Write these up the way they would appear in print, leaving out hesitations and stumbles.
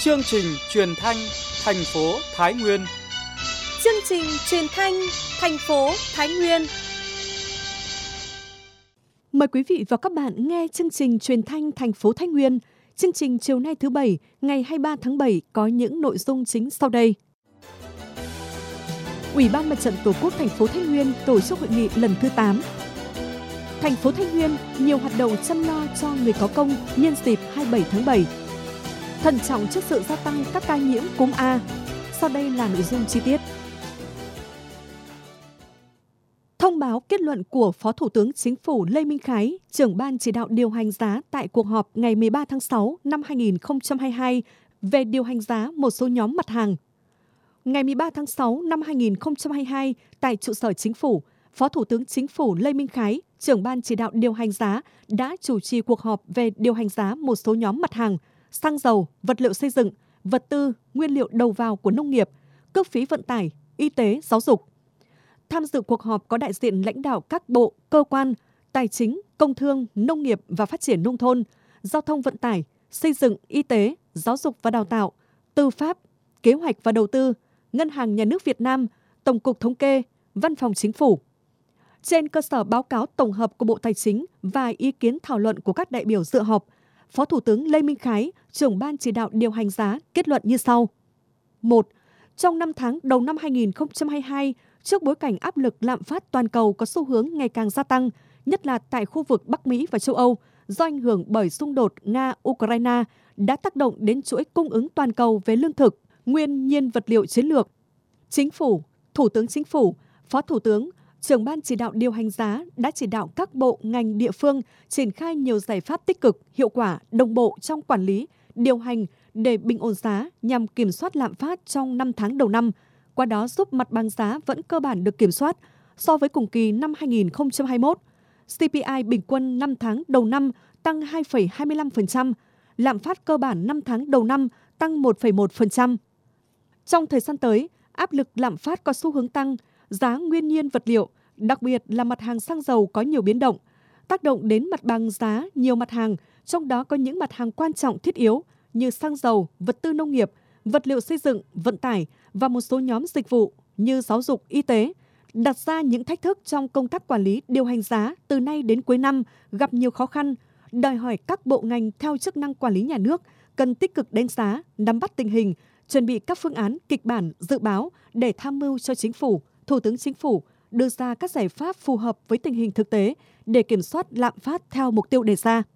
Chương trình truyền thanh thành phố Thái Nguyên. Chương trình truyền thanh thành phố Thái Nguyên. Mời quý vị và các bạn nghe chương trình truyền thanh thành phố Thái Nguyên. Chương trình chiều nay thứ Bảy, ngày 23 tháng 7 có những nội dung chính sau đây. Ủy ban Mặt trận Tổ quốc thành phố Thái Nguyên tổ chức hội nghị lần thứ 8. Thành phố Thái Nguyên nhiều hoạt động chăm lo cho người có công nhân dịp 27 tháng 7. Thận trọng trước sự gia tăng các ca nhiễm cúm A. Sau đây là nội dung chi tiết. Thông báo kết luận của Phó Thủ tướng Chính phủ Lê Minh Khái, trưởng ban chỉ đạo điều hành giá tại cuộc họp ngày 13 tháng 6 năm 2022 về điều hành giá một số nhóm mặt hàng. Ngày 13 tháng 6 năm 2022, tại trụ sở Chính phủ, Phó Thủ tướng Chính phủ Lê Minh Khái, trưởng ban chỉ đạo điều hành giá đã chủ trì cuộc họp về điều hành giá một số nhóm mặt hàng: xăng dầu, vật liệu xây dựng, vật tư, nguyên liệu đầu vào của nông nghiệp, cước phí vận tải, y tế, giáo dục. Tham dự cuộc họp có đại diện lãnh đạo các bộ, cơ quan, tài chính, công thương, nông nghiệp và phát triển nông thôn, giao thông vận tải, xây dựng, y tế, giáo dục và đào tạo, tư pháp, kế hoạch và đầu tư, Ngân hàng Nhà nước Việt Nam, Tổng cục Thống kê, Văn phòng Chính phủ. Trên cơ sở báo cáo tổng hợp của Bộ Tài chính và ý kiến thảo luận của các đại biểu dự họp, Phó Thủ tướng Lê Minh Khái, trưởng ban chỉ đạo điều hành giá kết luận như sau. 1. Trong 5 tháng đầu năm 2022, trước bối cảnh áp lực lạm phát toàn cầu có xu hướng ngày càng gia tăng, nhất là tại khu vực Bắc Mỹ và châu Âu, do ảnh hưởng bởi xung đột Nga-Ukraine đã tác động đến chuỗi cung ứng toàn cầu về lương thực, nguyên nhiên vật liệu chiến lược. Chính phủ, Thủ tướng Chính phủ, Phó Thủ tướng, trưởng ban chỉ đạo điều hành giá đã chỉ đạo các bộ, ngành, địa phương triển khai nhiều giải pháp tích cực, hiệu quả, đồng bộ trong quản lý, điều hành để bình ổn giá nhằm kiểm soát lạm phát trong 5 tháng đầu năm, qua đó giúp mặt bằng giá vẫn cơ bản được kiểm soát. So với cùng kỳ năm 2021, CPI bình quân 5 tháng đầu năm tăng 2,25%, lạm phát cơ bản 5 tháng đầu năm tăng 1,1%. Trong thời gian tới, áp lực lạm phát có xu hướng tăng, giá nguyên nhiên vật liệu, đặc biệt là mặt hàng xăng dầu có nhiều biến động, tác động đến mặt bằng giá nhiều mặt hàng, trong đó có những mặt hàng quan trọng thiết yếu như xăng dầu, vật tư nông nghiệp, vật liệu xây dựng, vận tải và một số nhóm dịch vụ như giáo dục, y tế, đặt ra những thách thức trong công tác quản lý điều hành giá từ nay đến cuối năm gặp nhiều khó khăn, đòi hỏi các bộ ngành theo chức năng quản lý nhà nước cần tích cực đánh giá, nắm bắt tình hình, chuẩn bị các phương án, kịch bản, dự báo để tham mưu cho Chính phủ, Thủ tướng Chính phủ đưa ra các giải pháp phù hợp với tình hình thực tế để kiểm soát lạm phát theo mục tiêu đề ra.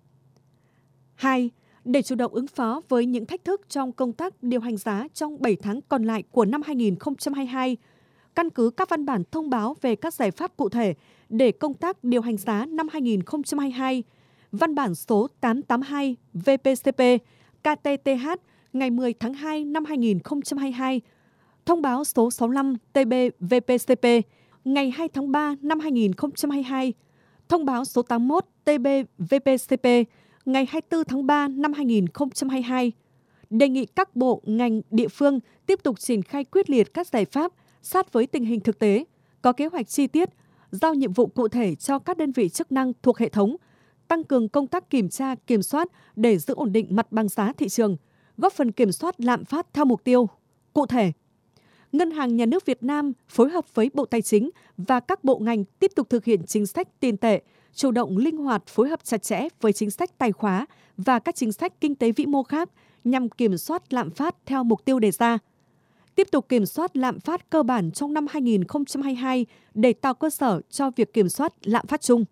2. Để chủ động ứng phó với những thách thức trong công tác điều hành giá trong 7 tháng còn lại của năm 2022, căn cứ các văn bản thông báo về các giải pháp cụ thể để công tác điều hành giá năm 2022, văn bản số 882 VPCP KTTH ngày 10 tháng 2 năm 2022, thông báo số 65 TB VPCP ngày 2 tháng 3 năm 2022, thông báo số 81 TB VPCP ngày 24 tháng 3 năm 2022, đề nghị các bộ, ngành, địa phương tiếp tục triển khai quyết liệt các giải pháp sát với tình hình thực tế, có kế hoạch chi tiết, giao nhiệm vụ cụ thể cho các đơn vị chức năng thuộc hệ thống, tăng cường công tác kiểm tra, kiểm soát để giữ ổn định mặt bằng giá thị trường, góp phần kiểm soát lạm phát theo mục tiêu. Cụ thể, Ngân hàng Nhà nước Việt Nam phối hợp với Bộ Tài chính và các bộ ngành tiếp tục thực hiện chính sách tiền tệ, chủ động linh hoạt phối hợp chặt chẽ với chính sách tài khóa và các chính sách kinh tế vĩ mô khác nhằm kiểm soát lạm phát theo mục tiêu đề ra. Tiếp tục kiểm soát lạm phát cơ bản trong năm 2022 để tạo cơ sở cho việc kiểm soát lạm phát chung.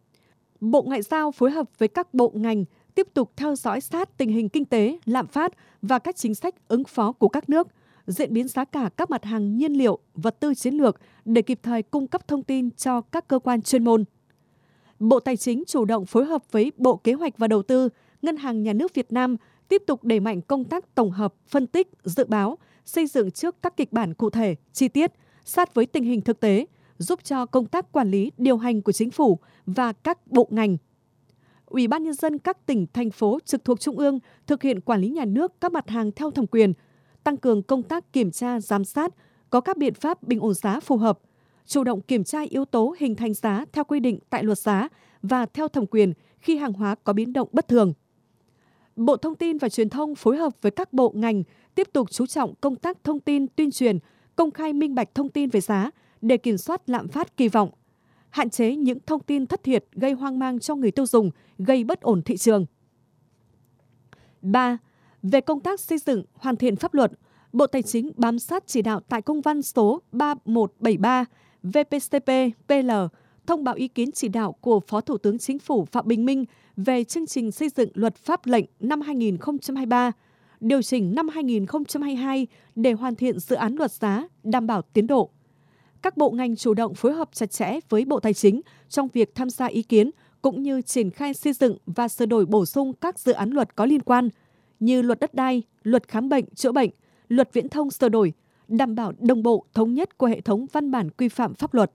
Bộ Ngoại giao phối hợp với các bộ ngành tiếp tục theo dõi sát tình hình kinh tế, lạm phát và các chính sách ứng phó của các nước, diễn biến giá cả các mặt hàng nhiên liệu, vật tư chiến lược để kịp thời cung cấp thông tin cho các cơ quan chuyên môn. Bộ Tài chính chủ động phối hợp với Bộ Kế hoạch và Đầu tư, Ngân hàng Nhà nước Việt Nam tiếp tục đẩy mạnh công tác tổng hợp, phân tích, dự báo, xây dựng trước các kịch bản cụ thể, chi tiết, sát với tình hình thực tế, giúp cho công tác quản lý, điều hành của Chính phủ và các bộ ngành. Ủy ban Nhân dân các tỉnh, thành phố trực thuộc Trung ương thực hiện quản lý nhà nước các mặt hàng theo thẩm quyền, tăng cường công tác kiểm tra, giám sát, có các biện pháp bình ổn giá phù hợp, chủ động kiểm tra yếu tố hình thành giá theo quy định tại luật giá và theo thẩm quyền khi hàng hóa có biến động bất thường. Bộ Thông tin và Truyền thông phối hợp với các bộ ngành tiếp tục chú trọng công tác thông tin tuyên truyền, công khai minh bạch thông tin về giá để kiểm soát lạm phát kỳ vọng, hạn chế những thông tin thất thiệt gây hoang mang cho người tiêu dùng, gây bất ổn thị trường. 3. Về công tác xây dựng, hoàn thiện pháp luật, Bộ Tài chính bám sát chỉ đạo tại công văn số 3173 VPCP-PL thông báo ý kiến chỉ đạo của Phó Thủ tướng Chính phủ Phạm Bình Minh về chương trình xây dựng luật pháp lệnh năm 2023, điều chỉnh năm 2022 để hoàn thiện dự án luật giá, đảm bảo tiến độ. Các bộ ngành chủ động phối hợp chặt chẽ với Bộ Tài chính trong việc tham gia ý kiến cũng như triển khai xây dựng và sửa đổi bổ sung các dự án luật có liên quan như luật đất đai, luật khám bệnh, chữa bệnh, luật viễn thông sửa đổi, đảm bảo đồng bộ thống nhất của hệ thống văn bản quy phạm pháp luật.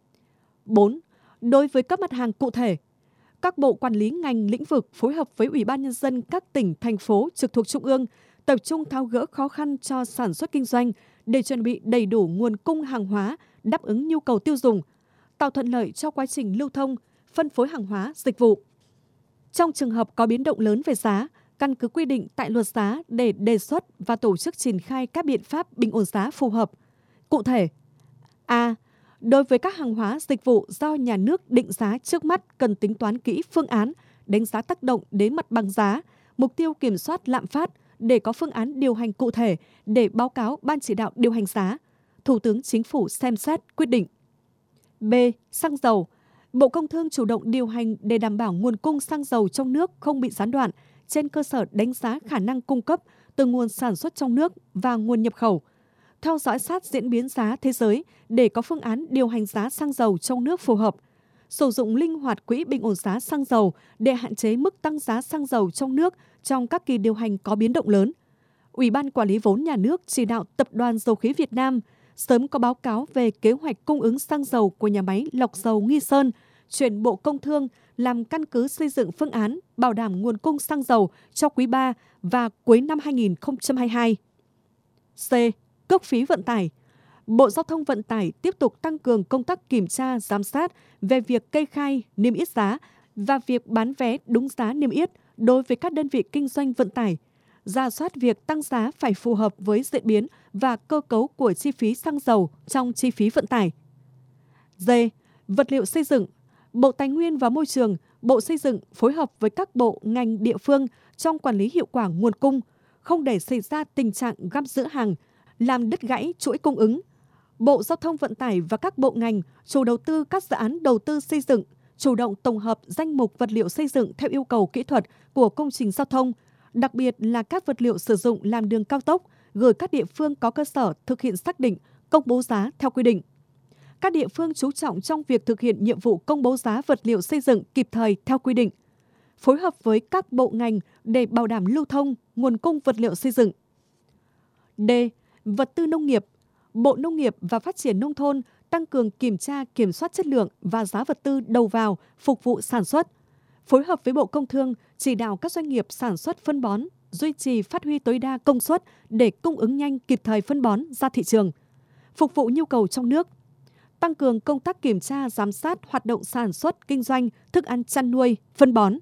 4. Đối với các mặt hàng cụ thể, các bộ quản lý ngành lĩnh vực phối hợp với Ủy ban Nhân dân các tỉnh, thành phố trực thuộc Trung ương tập trung tháo gỡ khó khăn cho sản xuất kinh doanh để chuẩn bị đầy đủ nguồn cung hàng hóa đáp ứng nhu cầu tiêu dùng, tạo thuận lợi cho quá trình lưu thông, phân phối hàng hóa, dịch vụ. Trong trường hợp có biến động lớn về giá, căn cứ quy định tại luật giá để đề xuất và tổ chức triển khai các biện pháp bình ổn giá phù hợp. Cụ thể, A. Đối với các hàng hóa dịch vụ do nhà nước định giá trước mắt cần tính toán kỹ phương án, đánh giá tác động đến mặt bằng giá, mục tiêu kiểm soát lạm phát để có phương án điều hành cụ thể để báo cáo Ban chỉ đạo điều hành giá. Thủ tướng Chính phủ xem xét quyết định. B. Xăng dầu. Bộ Công Thương chủ động điều hành để đảm bảo nguồn cung xăng dầu trong nước không bị gián đoạn trên cơ sở đánh giá khả năng cung cấp từ nguồn sản xuất trong nước và nguồn nhập khẩu. Theo dõi sát diễn biến giá thế giới để có phương án điều hành giá xăng dầu trong nước phù hợp. Sử dụng linh hoạt quỹ bình ổn giá xăng dầu để hạn chế mức tăng giá xăng dầu trong nước trong các kỳ điều hành có biến động lớn. Ủy ban Quản lý vốn nhà nước chỉ đạo Tập đoàn Dầu khí Việt Nam sớm có báo cáo về kế hoạch cung ứng xăng dầu của nhà máy lọc dầu Nghi Sơn, chuyển Bộ Công Thương làm căn cứ xây dựng phương án bảo đảm nguồn cung xăng dầu cho quý 3 và cuối năm 2022. C. Cước phí vận tải. Bộ Giao thông Vận tải tiếp tục tăng cường công tác kiểm tra, giám sát về việc kê khai, niêm yết giá và việc bán vé đúng giá niêm yết đối với các đơn vị kinh doanh vận tải, rà soát việc tăng giá phải phù hợp với diễn biến và cơ cấu của chi phí xăng dầu trong chi phí vận tải. D. Vật liệu xây dựng. Bộ Tài nguyên và Môi trường, Bộ Xây dựng phối hợp với các bộ, ngành, địa phương trong quản lý hiệu quả nguồn cung, không để xảy ra tình trạng găm giữ hàng, làm đứt gãy chuỗi cung ứng. Bộ Giao thông Vận tải và các bộ ngành, chủ đầu tư các dự án đầu tư xây dựng, chủ động tổng hợp danh mục vật liệu xây dựng theo yêu cầu kỹ thuật của công trình giao thông, đặc biệt là các vật liệu sử dụng làm đường cao tốc, gửi các địa phương có cơ sở thực hiện xác định, công bố giá theo quy định. Các địa phương chú trọng trong việc thực hiện nhiệm vụ công bố giá vật liệu xây dựng kịp thời theo quy định. Phối hợp với các bộ ngành để bảo đảm lưu thông, nguồn cung vật liệu xây dựng. D. Vật tư nông nghiệp. Bộ Nông nghiệp và Phát triển Nông thôn tăng cường kiểm tra, kiểm soát chất lượng và giá vật tư đầu vào phục vụ sản xuất. Phối hợp với Bộ Công Thương chỉ đạo các doanh nghiệp sản xuất phân bón duy trì phát huy tối đa công suất để cung ứng nhanh kịp thời phân bón ra thị trường, phục vụ nhu cầu trong nước. Tăng cường công tác kiểm tra, giám sát hoạt động sản xuất, kinh doanh, thức ăn chăn nuôi, phân bón.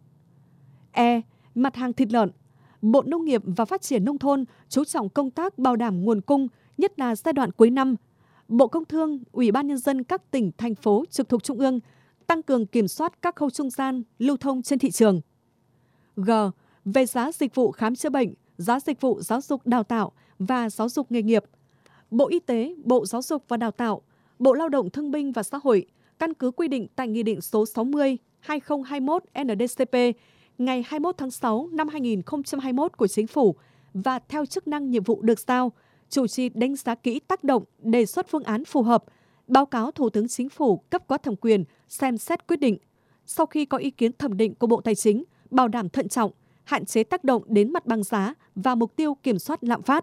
E. Mặt hàng thịt lợn. Bộ Nông nghiệp và Phát triển Nông thôn chú trọng công tác bảo đảm nguồn cung, nhất là giai đoạn cuối năm. Bộ Công Thương, Ủy ban Nhân dân các tỉnh, thành phố trực thuộc Trung ương tăng cường kiểm soát các khâu trung gian lưu thông trên thị trường. G. Về giá dịch vụ khám chữa bệnh, giá dịch vụ giáo dục đào tạo và giáo dục nghề nghiệp. Bộ Y tế, Bộ Giáo dục và Đào tạo, Bộ Lao động Thương binh và Xã hội căn cứ quy định tại Nghị định số 60/2021 NDCP ngày 21 tháng 6 năm 2021 của Chính phủ và theo chức năng nhiệm vụ được giao, chủ trì đánh giá kỹ tác động, đề xuất phương án phù hợp, báo cáo Thủ tướng Chính phủ cấp có thẩm quyền xem xét quyết định. Sau khi có ý kiến thẩm định của Bộ Tài chính, bảo đảm thận trọng, hạn chế tác động đến mặt bằng giá và mục tiêu kiểm soát lạm phát.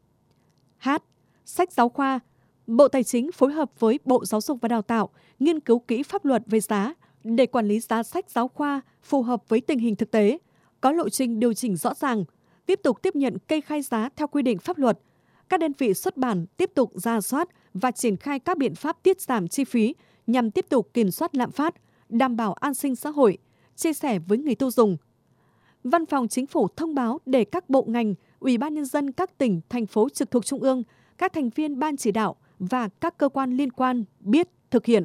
H. Sách giáo khoa. Bộ Tài chính phối hợp với Bộ Giáo dục và Đào tạo nghiên cứu kỹ pháp luật về giá để quản lý giá sách giáo khoa phù hợp với tình hình thực tế, có lộ trình điều chỉnh rõ ràng, tiếp tục tiếp nhận kê khai giá theo quy định pháp luật. Các đơn vị xuất bản tiếp tục rà soát và triển khai các biện pháp tiết giảm chi phí nhằm tiếp tục kiểm soát lạm phát, đảm bảo an sinh xã hội, chia sẻ với người tiêu dùng. Văn phòng Chính phủ thông báo để các bộ ngành, Ủy ban Nhân dân các tỉnh, thành phố trực thuộc Trung ương, các thành viên Ban chỉ đạo và các cơ quan liên quan biết thực hiện.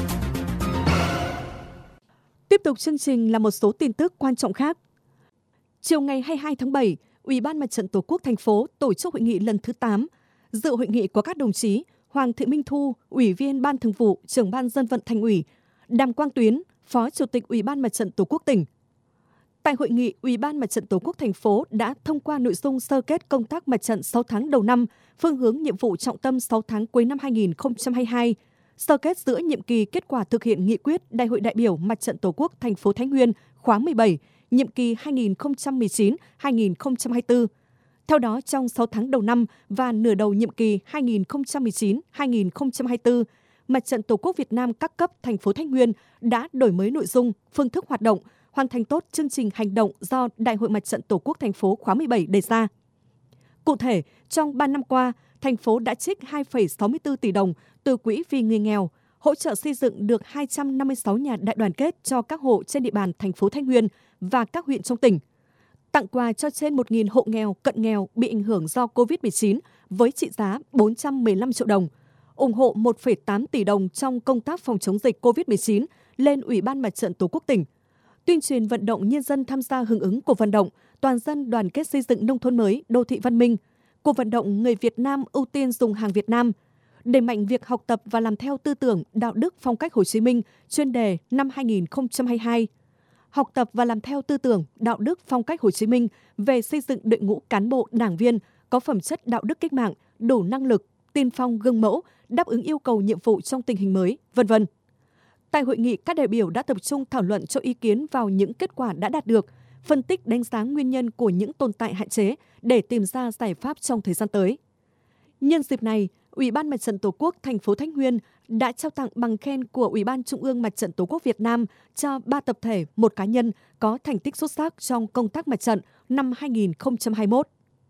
Tiếp tục chương trình là một số tin tức quan trọng khác. Chiều ngày 22 tháng 7, Ủy ban Mặt trận Tổ quốc thành phố tổ chức hội nghị lần thứ 8. Dự hội nghị có các đồng chí Hoàng Thị Minh Thu, Ủy viên Ban Thường vụ, Trưởng ban Dân vận Thành ủy, Đàm Quang Tuyến, Phó Chủ tịch Ủy ban Mặt trận Tổ quốc tỉnh. Tại hội nghị, Ủy ban Mặt trận Tổ quốc thành phố đã thông qua nội dung sơ kết công tác mặt trận 6 tháng đầu năm, phương hướng nhiệm vụ trọng tâm 6 tháng cuối năm 2022, sơ kết giữa nhiệm kỳ kết quả thực hiện nghị quyết Đại hội đại biểu Mặt trận Tổ quốc thành phố Thái Nguyên khóa 17, nhiệm kỳ 2019-2024. Theo đó, trong 6 tháng đầu năm và nửa đầu nhiệm kỳ 2019-2024, Mặt trận Tổ quốc Việt Nam các cấp thành phố Thái Nguyên đã đổi mới nội dung, phương thức hoạt động, hoàn thành tốt chương trình hành động do Đại hội Mặt trận Tổ quốc thành phố khóa 17 đề ra. Cụ thể, trong 3 năm qua, thành phố đã trích 2,64 tỷ đồng từ quỹ vì người nghèo, hỗ trợ xây dựng được 256 nhà đại đoàn kết cho các hộ trên địa bàn thành phố Thái Nguyên và các huyện trong tỉnh, tặng quà cho trên 1.000 hộ nghèo, cận nghèo bị ảnh hưởng do COVID-19 với trị giá 415 triệu đồng, ủng hộ 1,8 tỷ đồng trong công tác phòng chống dịch COVID-19 lên Ủy ban Mặt trận Tổ quốc tỉnh, tuyên truyền vận động nhân dân tham gia hưởng ứng cuộc vận động toàn dân đoàn kết xây dựng nông thôn mới, đô thị văn minh, cuộc vận động người Việt Nam ưu tiên dùng hàng Việt Nam, đẩy mạnh việc học tập và làm theo tư tưởng, đạo đức, phong cách Hồ Chí Minh, chuyên đề năm 2022. Học tập và làm theo tư tưởng, đạo đức, phong cách Hồ Chí Minh về xây dựng đội ngũ cán bộ, đảng viên có phẩm chất đạo đức cách mạng, đủ năng lực, tiên phong gương mẫu, đáp ứng yêu cầu nhiệm vụ trong tình hình mới, v.v. Tại hội nghị, các đại biểu đã tập trung thảo luận cho ý kiến vào những kết quả đã đạt được, phân tích đánh giá nguyên nhân của những tồn tại hạn chế để tìm ra giải pháp trong thời gian tới. Nhân dịp này, Ủy ban Mặt trận Tổ quốc thành phố Thái Nguyên đã trao tặng bằng khen của Ủy ban Trung ương Mặt trận Tổ quốc Việt Nam cho 3 tập thể, 1 cá nhân có thành tích xuất sắc trong công tác mặt trận năm 2021.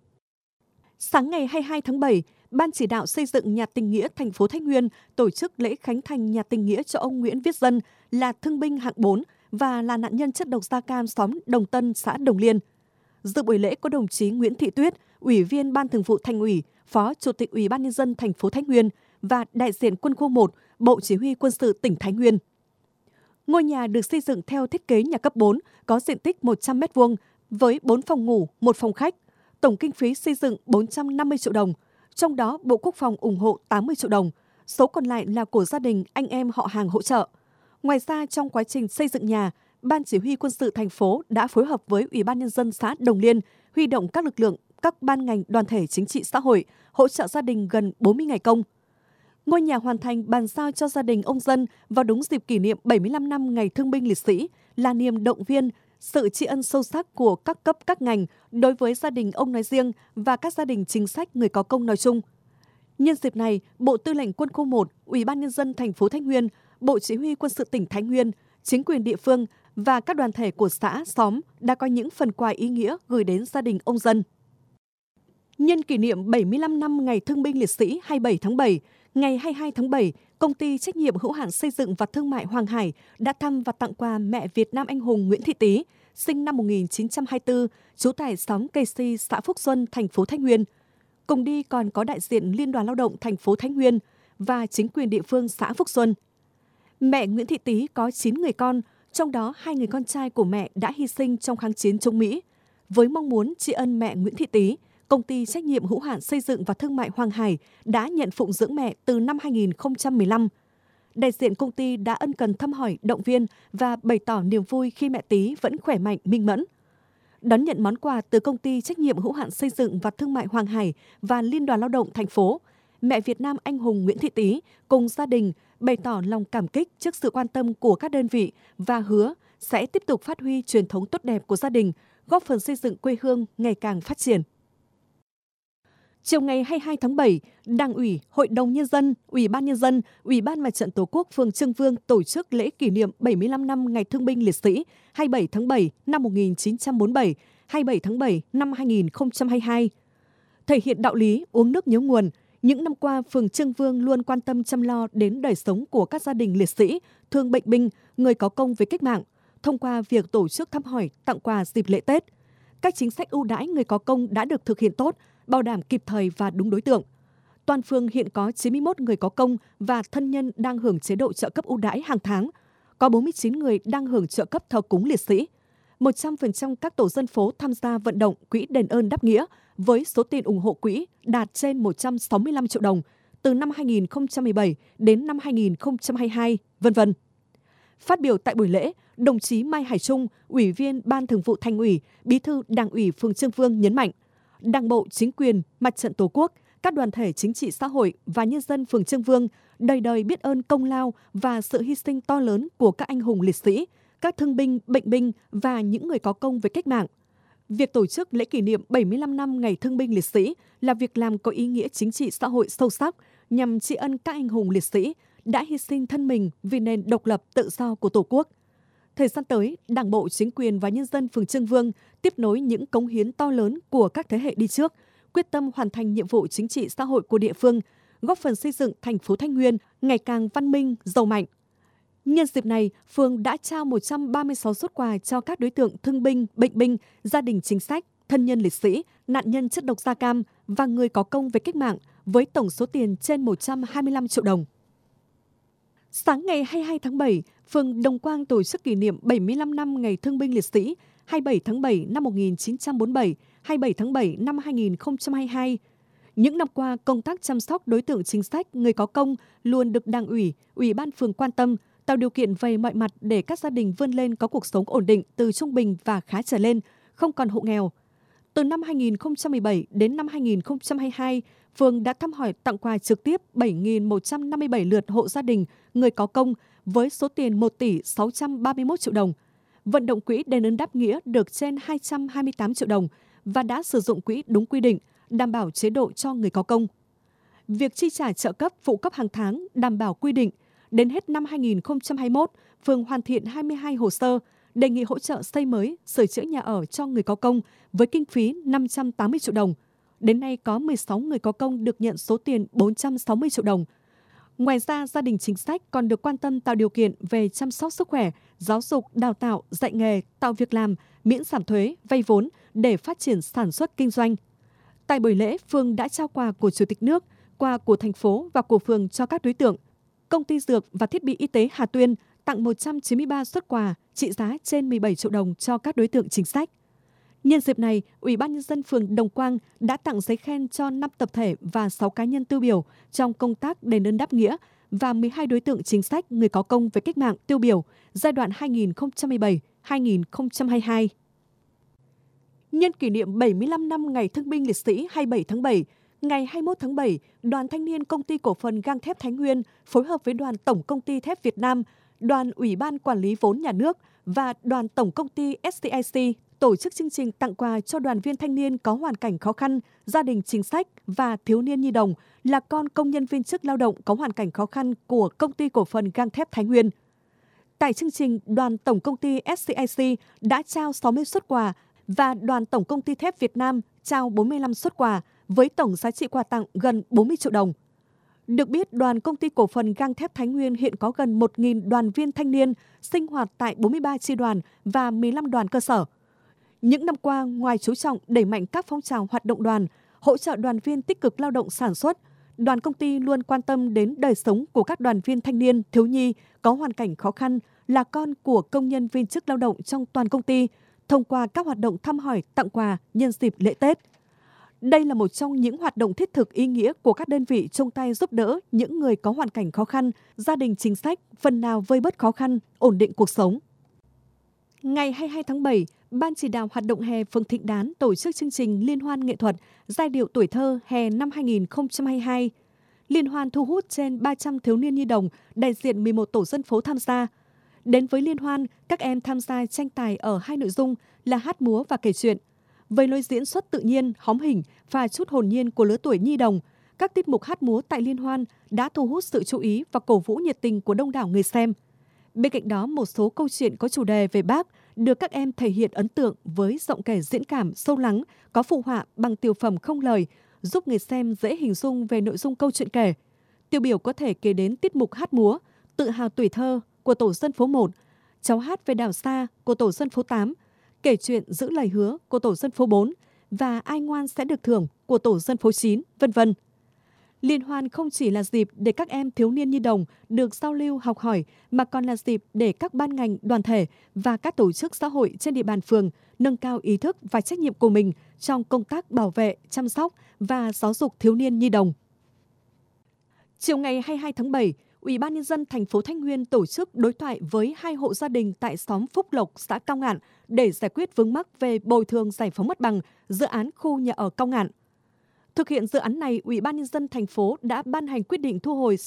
Sáng ngày 22 tháng 7, Ban chỉ đạo xây dựng nhà tình nghĩa thành phố Thái Nguyên tổ chức lễ khánh thành nhà tình nghĩa cho ông Nguyễn Viết Dân là thương binh hạng 4 và là nạn nhân chất độc da cam xóm Đồng Tân, xã Đồng Liên. Dự buổi lễ có đồng chí Nguyễn Thị Tuyết, Ủy viên Ban Thường vụ Thành ủy, Phó Chủ tịch Ủy ban Nhân dân thành phố Thái Nguyên và đại diện Quân khu 1, Bộ Chỉ huy Quân sự tỉnh Thái Nguyên. Ngôi nhà được xây dựng theo thiết kế nhà cấp 4, có diện tích 100 m2 với 4 phòng ngủ, 1 phòng khách. Tổng kinh phí xây dựng 450 triệu đồng, trong đó Bộ Quốc phòng ủng hộ 80 triệu đồng, số còn lại là của gia đình, anh em họ hàng hỗ trợ. Ngoài ra, trong quá trình xây dựng nhà, Ban Chỉ huy Quân sự thành phố đã phối hợp với Ủy ban Nhân dân xã Đồng Liên, huy động các lực lượng, các ban ngành đoàn thể chính trị xã hội, hỗ trợ gia đình gần 40 ngày công. Ngôi nhà hoàn thành bàn giao cho gia đình ông Dân vào đúng dịp kỷ niệm 75 năm Ngày Thương binh Liệt sĩ, là niềm động viên, sự tri ân sâu sắc của các cấp các ngành đối với gia đình ông nói riêng và các gia đình chính sách người có công nói chung. Nhân dịp này, Bộ Tư lệnh Quân khu 1, Ủy ban Nhân dân thành phố Thái Nguyên, Bộ Chỉ huy Quân sự tỉnh Thái Nguyên, chính quyền địa phương và các đoàn thể của xã, xóm đã có những phần quà ý nghĩa gửi đến gia đình ông Dân. Nhân kỷ niệm 75 năm Ngày Thương binh Liệt sĩ 27 tháng 7, ngày 22 tháng 7, Công ty trách nhiệm hữu hạn xây dựng và thương mại Hoàng Hải đã thăm và tặng quà mẹ Việt Nam anh hùng Nguyễn Thị Tý, sinh năm 1924, trú tại xóm Cây Si, xã Phúc Xuân, thành phố Thái Nguyên. Cùng đi còn có đại diện Liên đoàn Lao động thành phố Thái Nguyên và chính quyền địa phương xã Phúc Xuân. Mẹ Nguyễn Thị Tý có 9 người con, trong đó 2 người con trai của mẹ đã hy sinh trong kháng chiến chống Mỹ. Với mong muốn tri ân mẹ Nguyễn Thị Tý, Công ty trách nhiệm hữu hạn xây dựng và thương mại Hoàng Hải đã nhận phụng dưỡng mẹ từ năm 2015. Đại diện công ty đã ân cần thăm hỏi, động viên và bày tỏ niềm vui khi mẹ Tý vẫn khỏe mạnh, minh mẫn. Đón nhận món quà từ Công ty trách nhiệm hữu hạn xây dựng và thương mại Hoàng Hải và Liên đoàn Lao động thành phố, mẹ Việt Nam anh hùng Nguyễn Thị Tý cùng gia đình bày tỏ lòng cảm kích trước sự quan tâm của các đơn vị và hứa sẽ tiếp tục phát huy truyền thống tốt đẹp của gia đình, góp phần xây dựng quê hương ngày càng phát triển. Chiều ngày 22 tháng 7, Đảng ủy, Hội đồng Nhân dân, Ủy ban Nhân dân, Ủy ban Mặt trận Tổ quốc phường Trương Vương tổ chức lễ kỷ niệm 75 năm Ngày Thương binh Liệt sĩ 27 tháng 7 năm 1947, 27 tháng 7 năm 2022. Thể hiện đạo lý uống nước nhớ nguồn, những năm qua phường Trương Vương luôn quan tâm chăm lo đến đời sống của các gia đình liệt sĩ, thương bệnh binh, người có công với cách mạng, thông qua việc tổ chức thăm hỏi, tặng quà dịp lễ Tết. Các chính sách ưu đãi người có công đã được thực hiện tốt, bảo đảm kịp thời và đúng đối tượng. Toàn phường hiện có 91 người có công và thân nhân đang hưởng chế độ trợ cấp ưu đãi hàng tháng. Có 49 người đang hưởng trợ cấp thờ cúng liệt sĩ. 100% các tổ dân phố tham gia vận động quỹ đền ơn đáp nghĩa với số tiền ủng hộ quỹ đạt trên 165 triệu đồng từ năm 2017 đến năm 2022, v.v. Phát biểu tại buổi lễ, đồng chí Mai Hải Trung, Ủy viên Ban Thường vụ Thành ủy, Bí thư Đảng ủy phường Chương Vương nhấn mạnh, Đảng bộ, chính quyền, Mặt trận Tổ quốc, các đoàn thể chính trị xã hội và nhân dân phường Chương Vương đời đời biết ơn công lao và sự hy sinh to lớn của các anh hùng liệt sĩ, các thương binh, bệnh binh và những người có công với cách mạng. Việc tổ chức lễ kỷ niệm 75 năm Ngày Thương binh Liệt sĩ là việc làm có ý nghĩa chính trị xã hội sâu sắc nhằm tri ân các anh hùng liệt sĩ đã hy sinh thân mình vì nền độc lập tự do của Tổ quốc. Thời gian tới, Đảng bộ, chính quyền và nhân dân phường Chương Vương tiếp nối những cống hiến to lớn của các thế hệ đi trước, quyết tâm hoàn thành nhiệm vụ chính trị xã hội của địa phương, góp phần xây dựng thành phố Thái Nguyên ngày càng văn minh, giàu mạnh. Nhân dịp này, phường đã trao 136 suất quà cho các đối tượng thương binh, bệnh binh, gia đình chính sách, thân nhân liệt sĩ, nạn nhân chất độc da cam và người có công với cách mạng với tổng số tiền trên 125 triệu đồng. Sáng ngày 22 tháng 7, phường Đồng Quang tổ chức kỷ niệm 75 năm Ngày Thương binh Liệt sĩ 27 tháng 7 năm 1947, 27 tháng 7 năm 2022. Những năm qua, công tác chăm sóc đối tượng chính sách, người có công luôn được Đảng ủy, Ủy ban phường quan tâm, tạo điều kiện về mọi mặt để các gia đình vươn lên có cuộc sống ổn định từ trung bình và khá trở lên, không còn hộ nghèo. Từ năm 2017 đến năm 2022, phường đã thăm hỏi tặng quà trực tiếp 7.157 lượt hộ gia đình, người có công với số tiền 1 tỷ 631 triệu đồng. Vận động quỹ đền ơn đáp nghĩa được trên 228 triệu đồng và đã sử dụng quỹ đúng quy định, đảm bảo chế độ cho người có công. Việc chi trả trợ cấp, phụ cấp hàng tháng đảm bảo quy định. Đến hết năm 2021, phường hoàn thiện 22 hồ sơ đề nghị hỗ trợ xây mới, sửa chữa nhà ở cho người có công với kinh phí 580 triệu đồng. Đến nay có 16 người có công được nhận số tiền 460 triệu đồng. Ngoài ra, gia đình chính sách còn được quan tâm tạo điều kiện về chăm sóc sức khỏe, giáo dục, đào tạo, dạy nghề, tạo việc làm, miễn giảm thuế, vay vốn để phát triển sản xuất kinh doanh. Tại buổi lễ, phường đã trao quà của Chủ tịch nước, quà của thành phố và của phường cho các đối tượng. Công ty Dược và Thiết bị Y tế Hà Tuyên tặng 193 suất quà trị giá trên 17 triệu đồng cho các đối tượng chính sách. Nhân dịp này, Ủy ban Nhân dân phường Đồng Quang đã tặng giấy khen cho 5 tập thể và 6 cá nhân tiêu biểu trong công tác đền ơn đáp nghĩa và 12 đối tượng chính sách người có công với cách mạng tiêu biểu giai đoạn 2017-2022. Nhân kỷ niệm 75 năm Ngày Thương binh Liệt sĩ 27 tháng 7, ngày 21 tháng 7, Đoàn Thanh niên Công ty Cổ phần Gang thép Thái Nguyên phối hợp với Đoàn Tổng Công ty Thép Việt Nam, Đoàn Ủy ban Quản lý vốn nhà nước và Đoàn Tổng Công ty STIC tổ chức chương trình tặng quà cho đoàn viên thanh niên có hoàn cảnh khó khăn, gia đình chính sách và thiếu niên nhi đồng là con công nhân viên chức lao động có hoàn cảnh khó khăn của Công ty Cổ phần Gang thép Thái Nguyên. Tại chương trình, Đoàn Tổng Công ty STIC đã trao 60 suất quà và Đoàn Tổng Công ty Thép Việt Nam trao 45 suất quà với tổng giá trị quà tặng gần 40 triệu đồng. Được biết, Đoàn Công ty Cổ phần Gang thép Thái Nguyên hiện có gần 1.000 đoàn viên thanh niên sinh hoạt tại 43 chi đoàn và 15 đoàn cơ sở. Những năm qua, ngoài chú trọng đẩy mạnh các phong trào hoạt động đoàn, hỗ trợ đoàn viên tích cực lao động sản xuất, đoàn công ty luôn quan tâm đến đời sống của các đoàn viên thanh niên, thiếu nhi có hoàn cảnh khó khăn, là con của công nhân viên chức lao động trong toàn công ty, thông qua các hoạt động thăm hỏi, tặng quà nhân dịp lễ Tết. Đây là một trong những hoạt động thiết thực ý nghĩa của các đơn vị chung tay giúp đỡ những người có hoàn cảnh khó khăn, gia đình chính sách phần nào vơi bớt khó khăn, ổn định cuộc sống. Ngày 22 tháng 7, Ban chỉ đạo hoạt động hè phường Thịnh Đán tổ chức chương trình Liên hoan nghệ thuật Giai điệu tuổi thơ hè năm 2022. Liên hoan thu hút trên 300 thiếu niên nhi đồng đại diện 11 tổ dân phố tham gia. Đến với liên hoan, các em tham gia tranh tài ở 2 nội dung là hát múa và kể chuyện. Với lối diễn xuất tự nhiên, hóm hình và chút hồn nhiên của lứa tuổi nhi đồng, các tiết mục hát múa tại liên hoan đã thu hút sự chú ý và cổ vũ nhiệt tình của đông đảo người xem. Bên cạnh đó, một số câu chuyện có chủ đề về Bác được các em thể hiện ấn tượng với giọng kể diễn cảm sâu lắng, có phụ họa bằng tiểu phẩm không lời, giúp người xem dễ hình dung về nội dung câu chuyện kể. Tiêu biểu có thể kể đến tiết mục hát múa Tự hào tuổi thơ của tổ dân phố 1, Cháu hát về đảo xa của tổ dân phố 8, Kể chuyện giữ lời hứa của tổ dân phố 4 và Ai ngoan sẽ được thưởng của tổ dân phố 9, vân vân. Liên hoan không chỉ là dịp để các em thiếu niên nhi đồng được giao lưu học hỏi, mà còn là dịp để các ban ngành, đoàn thể và các tổ chức xã hội trên địa bàn phường nâng cao ý thức và trách nhiệm của mình trong công tác bảo vệ, chăm sóc và giáo dục thiếu niên nhi đồng. Chiều ngày 22 tháng 7, Ủy ban nhân dân thành phố Thái Nguyên tổ chức đối thoại với 2 hộ gia đình tại xóm Phúc Lộc, xã Cao Ngạn để giải quyết vướng mắc về bồi thường giải phóng mặt bằng dự án khu nhà ở Cao Ngạn. Thực hiện dự án này, Ủy ban nhân dân thành phố đã ban hành quyết định thu hồi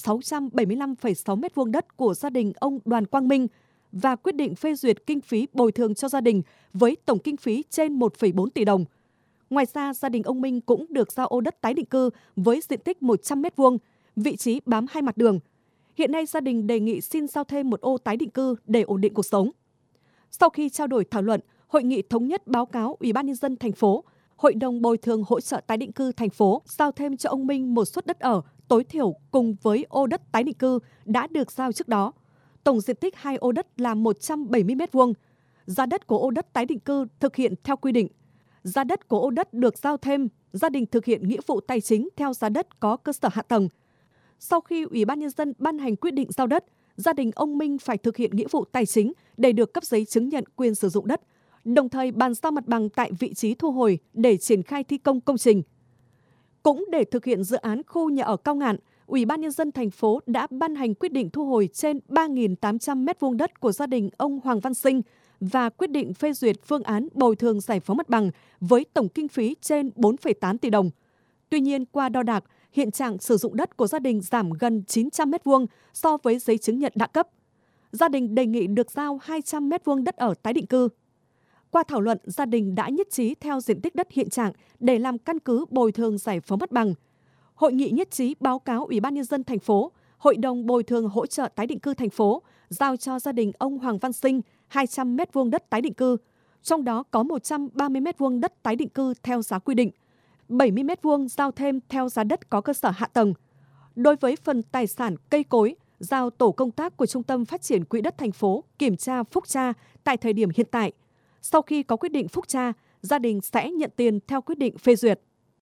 675,6 m2 đất của gia đình ông Đoàn Quang Minh và quyết định phê duyệt kinh phí bồi thường cho gia đình với tổng kinh phí trên 1,4 tỷ đồng. Ngoài ra, gia đình ông Minh cũng được giao ô đất tái định cư với diện tích 100 m2, vị trí bám hai mặt đường. Hiện nay, gia đình đề nghị xin giao thêm một ô tái định cư để ổn định cuộc sống. Sau khi trao đổi thảo luận, hội nghị thống nhất báo cáo Ủy ban nhân dân thành phố, Hội đồng bồi thường hỗ trợ tái định cư thành phố giao thêm cho ông Minh một suất đất ở tối thiểu cùng với ô đất tái định cư đã được giao trước đó. Tổng diện tích 2 ô đất là 170 m2. Giá đất của ô đất tái định cư thực hiện theo quy định. Giá đất của ô đất được giao thêm, gia đình thực hiện nghĩa vụ tài chính theo giá đất có cơ sở hạ tầng. Sau khi Ủy ban nhân dân ban hành quyết định giao đất, gia đình ông Minh phải thực hiện nghĩa vụ tài chính để được cấp giấy chứng nhận quyền sử dụng đất, đồng thời bàn giao mặt bằng tại vị trí thu hồi để triển khai thi công công trình. Cũng để thực hiện dự án khu nhà ở Cao Ngạn, Ủy ban nhân dân thành phố đã ban hành quyết định thu hồi trên 3.800 m2 đất của gia đình ông Hoàng Văn Sinh và quyết định phê duyệt phương án bồi thường giải phóng mặt bằng với tổng kinh phí trên 4,8 tỷ đồng. Tuy nhiên, qua đo đạc, hiện trạng sử dụng đất của gia đình giảm gần 900 m2 so với giấy chứng nhận đã cấp. Gia đình đề nghị được giao 200 m2 đất ở tái định cư. Qua thảo luận, gia đình đã nhất trí theo diện tích đất hiện trạng để làm căn cứ bồi thường giải phóng mặt bằng. Hội nghị nhất trí báo cáo Ủy ban nhân dân thành phố, Hội đồng bồi thường hỗ trợ tái định cư thành phố giao cho gia đình ông Hoàng Văn Sinh 200 m2 đất tái định cư, trong đó có 130 m2 đất tái định cư theo giá quy định, 70 m2 giao thêm theo giá đất có cơ sở hạ tầng. Đối với phần tài sản cây cối, giao tổ công tác của Trung tâm Phát triển Quỹ đất thành phố kiểm tra phúc tra tại thời điểm hiện tại. Sau khi có quyết định phúc tra, gia đình sẽ nhận tiền theo quyết định phê duyệt.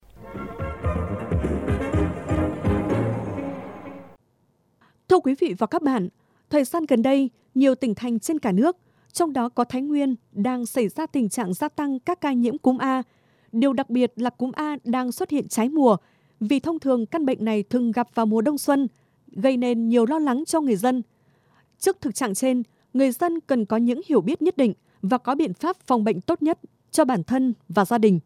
Thưa quý vị và các bạn, thời gian gần đây, nhiều tỉnh thành trên cả nước, trong đó có Thái Nguyên, đang xảy ra tình trạng gia tăng các ca nhiễm cúm A. Điều đặc biệt là cúm A đang xuất hiện trái mùa, vì thông thường căn bệnh này thường gặp vào mùa đông xuân, gây nên nhiều lo lắng cho người dân. Trước thực trạng trên, người dân cần có những hiểu biết nhất định và có biện pháp phòng bệnh tốt nhất cho bản thân và gia đình.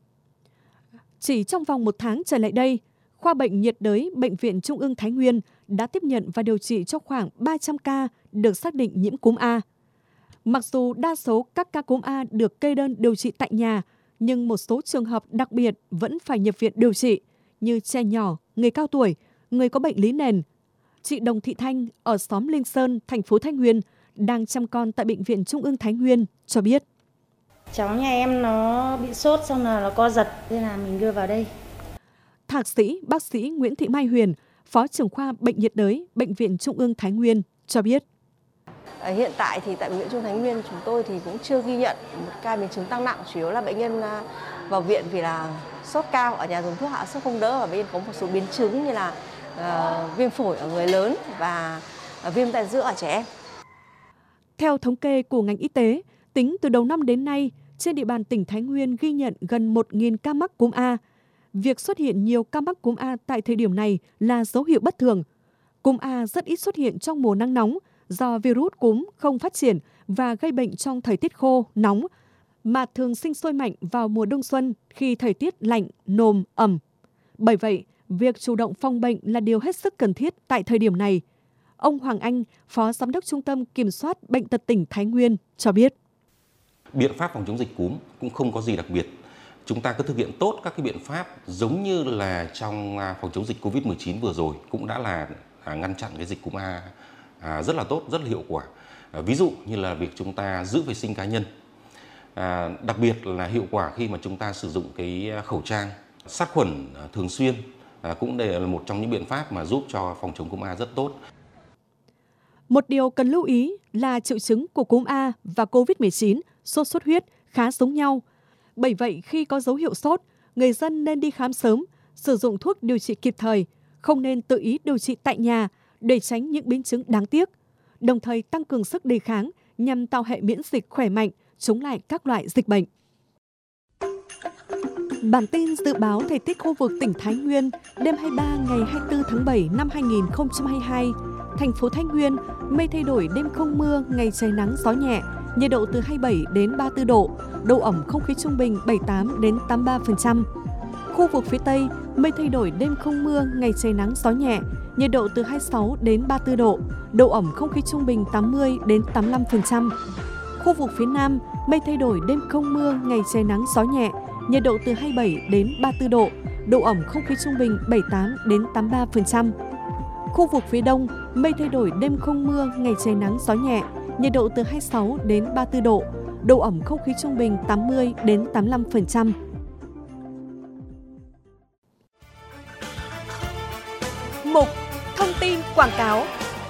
Chỉ trong vòng 1 tháng trở lại đây, Khoa bệnh nhiệt đới Bệnh viện Trung ương Thái Nguyên đã tiếp nhận và điều trị cho khoảng 300 ca được xác định nhiễm cúm A. Mặc dù đa số các ca cúm A được kê đơn điều trị tại nhà, nhưng một số trường hợp đặc biệt vẫn phải nhập viện điều trị như trẻ nhỏ, người cao tuổi, người có bệnh lý nền. Chị Đồng Thị Thanh ở xóm Linh Sơn, thành phố Thái Nguyên đang chăm con tại Bệnh viện Trung ương Thái Nguyên cho biết. Cháu nhà em nó bị sốt xong là nó co giật, nên là mình đưa vào đây. Thạc sĩ bác sĩ Nguyễn Thị Mai Huyền, Phó trưởng khoa Bệnh nhiệt đới Bệnh viện Trung ương Thái Nguyên cho biết. Hiện tại thì tại Bệnh viện Trung ương Thái Nguyên chúng tôi thì cũng chưa ghi nhận một ca biến chứng tăng nặng, chủ yếu là bệnh nhân vào viện vì là sốt cao, ở nhà dùng thuốc hạ sốt không đỡ, và bệnh nhân có một số biến chứng như là viêm phổi ở người lớn và viêm tai giữa ở trẻ em. Theo thống kê của ngành y tế, tính từ đầu năm đến nay, trên địa bàn tỉnh Thái Nguyên ghi nhận gần 1.000 ca mắc cúm A. Việc xuất hiện nhiều ca mắc cúm A tại thời điểm này là dấu hiệu bất thường. Cúm A rất ít xuất hiện trong mùa nắng nóng do virus cúm không phát triển và gây bệnh trong thời tiết khô, nóng, mà thường sinh sôi mạnh vào mùa đông xuân khi thời tiết lạnh, nồm, ẩm. Bởi vậy, việc chủ động phòng bệnh là điều hết sức cần thiết tại thời điểm này. Ông Hoàng Anh, Phó Giám đốc Trung tâm Kiểm soát Bệnh tật tỉnh Thái Nguyên cho biết. Biện pháp phòng chống dịch cúm cũng không có gì đặc biệt. Chúng ta cứ thực hiện tốt các cái biện pháp giống như là trong phòng chống dịch Covid-19 vừa rồi cũng đã là ngăn chặn cái dịch cúm A rất là tốt, rất là hiệu quả. Ví dụ như là việc chúng ta giữ vệ sinh cá nhân, đặc biệt là hiệu quả khi mà chúng ta sử dụng cái khẩu trang, sát khuẩn thường xuyên, cũng đây là một trong những biện pháp mà giúp cho phòng chống cúm A rất tốt. Một điều cần lưu ý là triệu chứng của cúm A và COVID-19, sốt xuất huyết khá giống nhau. Bởi vậy, khi có dấu hiệu sốt, người dân nên đi khám sớm, sử dụng thuốc điều trị kịp thời, không nên tự ý điều trị tại nhà để tránh những biến chứng đáng tiếc, đồng thời tăng cường sức đề kháng nhằm tạo hệ miễn dịch khỏe mạnh, chống lại các loại dịch bệnh. Bản tin dự báo thời tiết khu vực tỉnh Thái Nguyên đêm 23 ngày 24 tháng 7 năm 2022. Thành phố Thái Nguyên, mây thay đổi, đêm không mưa, ngày trời nắng gió nhẹ, nhiệt độ từ 27 đến 34 độ, độ ẩm không khí trung bình 78 đến 83%. Khu vực phía Tây, mây thay đổi, đêm không mưa, ngày trời nắng gió nhẹ, nhiệt độ từ 26 đến 34 độ, độ ẩm không khí trung bình 80 đến 85%. Khu vực phía Nam, mây thay đổi, đêm không mưa, ngày trời nắng gió nhẹ, nhiệt độ từ 27 đến 34 độ, độ ẩm không khí trung bình 78 đến 83%. Khu vực phía Đông, mây thay đổi, đêm không mưa, ngày trời nắng gió nhẹ, nhiệt độ từ 26 đến 34 độ, độ ẩm không khí trung bình 80 đến 85%. Mục thông tin quảng cáo.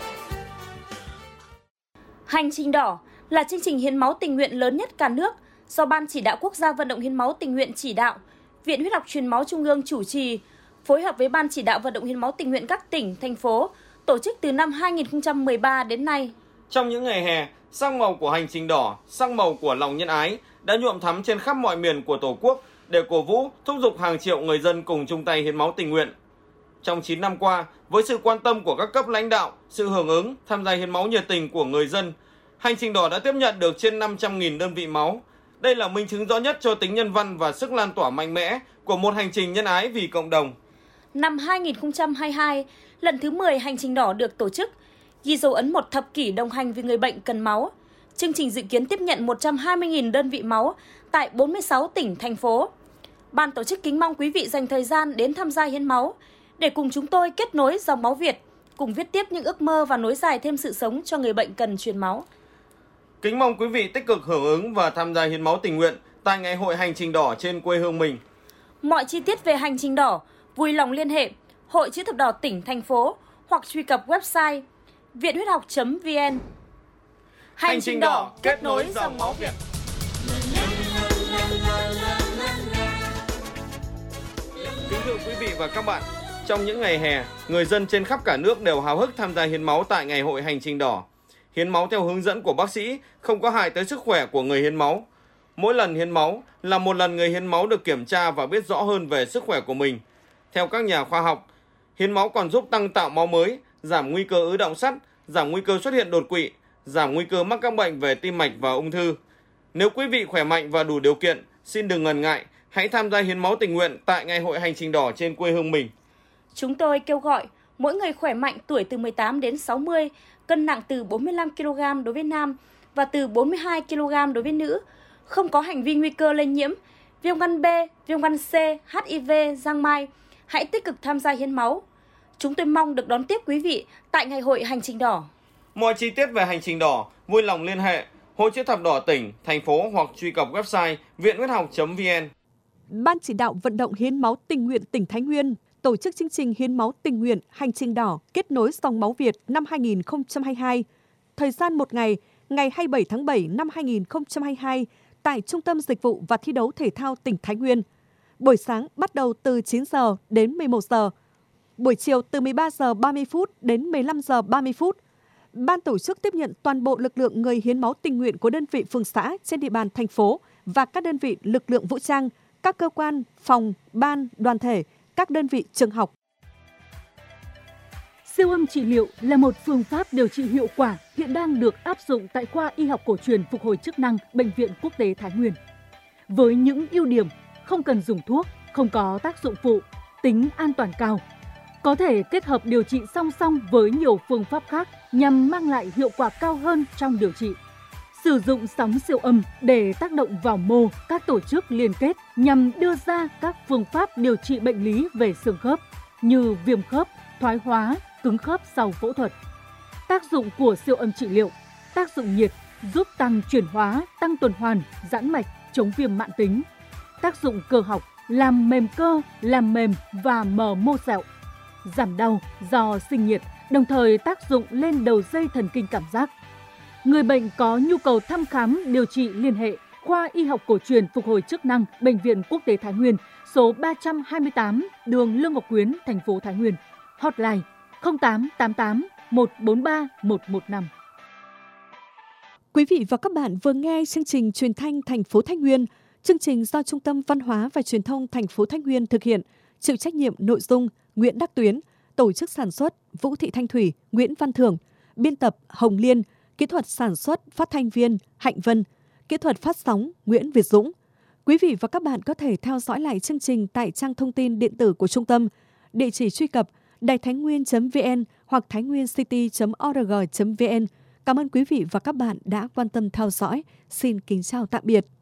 Hành trình đỏ là chương trình hiến máu tình nguyện lớn nhất cả nước do Ban Chỉ đạo Quốc gia vận động hiến máu tình nguyện chỉ đạo, Viện Huyết học Truyền máu Trung ương chủ trì, phối hợp với Ban Chỉ đạo vận động hiến máu tình nguyện các tỉnh, thành phố tổ chức từ năm 2013 đến nay. Trong những ngày hè, sắc màu của hành trình đỏ, sắc màu của lòng nhân ái đã nhuộm thắm trên khắp mọi miền của Tổ quốc để cổ vũ, thúc giục hàng triệu người dân cùng chung tay hiến máu tình nguyện. Trong 9 năm qua, với sự quan tâm của các cấp lãnh đạo, sự hưởng ứng, tham gia hiến máu nhiệt tình của người dân, hành trình đỏ đã tiếp nhận được trên 500.000 đơn vị máu. Đây là minh chứng rõ nhất cho tính nhân văn và sức lan tỏa mạnh mẽ của một hành trình nhân ái vì cộng đồng. Năm 2022, lần thứ 10 hành trình đỏ được tổ chức, ghi dấu ấn một thập kỷ đồng hành vì người bệnh cần máu. Chương trình dự kiến tiếp nhận 120.000 đơn vị máu tại 46 tỉnh, thành phố. Ban tổ chức kính mong quý vị dành thời gian đến tham gia hiến máu để cùng chúng tôi kết nối dòng máu Việt, cùng viết tiếp những ước mơ và nối dài thêm sự sống cho người bệnh cần truyền máu. Kính mong quý vị tích cực hưởng ứng và tham gia hiến máu tình nguyện tại ngày hội hành trình đỏ trên quê hương mình. Mọi chi tiết về hành trình đỏ, vui lòng liên hệ Hội Chữ thập đỏ tỉnh, thành phố hoặc truy cập website việnhuyết học.vn. Hành trình đỏ kết nối dòng máu Việt. Kính thưa quý vị và các bạn, trong những ngày hè, người dân trên khắp cả nước đều háo hức tham gia hiến máu tại ngày hội hành trình đỏ. Hiến máu theo hướng dẫn của bác sĩ không có hại tới sức khỏe của người hiến máu. Mỗi lần hiến máu là một lần người hiến máu được kiểm tra và biết rõ hơn về sức khỏe của mình. Theo các nhà khoa học, hiến máu còn giúp tăng tạo máu mới, giảm nguy cơ ứ đọng sắt, giảm nguy cơ xuất hiện đột quỵ, giảm nguy cơ mắc các bệnh về tim mạch và ung thư. Nếu quý vị khỏe mạnh và đủ điều kiện, xin đừng ngần ngại, hãy tham gia hiến máu tình nguyện tại ngày hội hành trình đỏ trên quê hương mình. Chúng tôi kêu gọi mỗi người khỏe mạnh, tuổi từ 18 đến 60, cân nặng từ 45 kg đối với nam và từ 42 kg đối với nữ, không có hành vi nguy cơ lây nhiễm viêm gan B, viêm gan C, HIV, giang mai, hãy tích cực tham gia hiến máu. Chúng tôi mong được đón tiếp quý vị tại ngày hội hành trình đỏ. Mọi chi tiết về hành trình đỏ, vui lòng liên hệ Hội Chữ thập đỏ tỉnh, thành phố hoặc truy cập website việnhuyết-học.vn. Ban Chỉ đạo vận động hiến máu tình nguyện tỉnh Thái Nguyên tổ chức chương trình hiến máu tình nguyện hành trình đỏ kết nối dòng máu Việt năm 2022. Thời gian một ngày, ngày 27 tháng 7 năm 2022 tại Trung tâm Dịch vụ và Thi đấu Thể thao tỉnh Thái Nguyên. Buổi sáng bắt đầu từ 9 giờ đến 11 giờ. Buổi chiều từ 13 giờ 30 phút đến 15 giờ 30 phút. Ban tổ chức tiếp nhận toàn bộ lực lượng người hiến máu tình nguyện của đơn vị phường xã trên địa bàn thành phố và các đơn vị lực lượng vũ trang, các cơ quan, phòng, ban, đoàn thể, các đơn vị trường học. Siêu âm trị liệu là một phương pháp điều trị hiệu quả hiện đang được áp dụng tại khoa y học cổ truyền phục hồi chức năng Bệnh viện Quốc tế Thái Nguyên. Với những ưu điểm không cần dùng thuốc, không có tác dụng phụ, tính an toàn cao, có thể kết hợp điều trị song song với nhiều phương pháp khác nhằm mang lại hiệu quả cao hơn trong điều trị. Sử dụng sóng siêu âm để tác động vào mô các tổ chức liên kết nhằm đưa ra các phương pháp điều trị bệnh lý về xương khớp như viêm khớp, thoái hóa, cứng khớp sau phẫu thuật. Tác dụng của siêu âm trị liệu: tác dụng nhiệt giúp tăng chuyển hóa, tăng tuần hoàn, giãn mạch, chống viêm mãn tính. Tác dụng cơ học: làm mềm cơ, làm mềm và mở mô sẹo. giảm đau do sinh nhiệt, đồng thời tác dụng lên đầu dây thần kinh cảm giác. Người bệnh có nhu cầu thăm khám điều trị liên hệ khoa y học cổ truyền phục hồi chức năng Bệnh viện Quốc tế Thái Nguyên, số 328 đường Lương Ngọc Quyến, thành phố Thái Nguyên. Hotline 0888 143 115. Quý vị và các bạn vừa nghe chương trình truyền thanh thành phố Thái Nguyên. Chương trình do Trung tâm Văn hóa và Truyền thông thành phố Thái Nguyên thực hiện, chịu trách nhiệm nội dung Nguyễn Đắc Tuyến, tổ chức sản xuất Vũ Thị Thanh Thủy, Nguyễn Văn Thưởng, biên tập Hồng Liên, kỹ thuật sản xuất phát thanh viên Hạnh Vân, kỹ thuật phát sóng Nguyễn Việt Dũng. Quý vị và các bạn có thể theo dõi lại chương trình tại trang thông tin điện tử của trung tâm, địa chỉ truy cập đàitháinhnguyên.vn hoặc tháinhguyencity.org.vn. Cảm ơn quý vị và các bạn đã quan tâm theo dõi. Xin kính chào tạm biệt.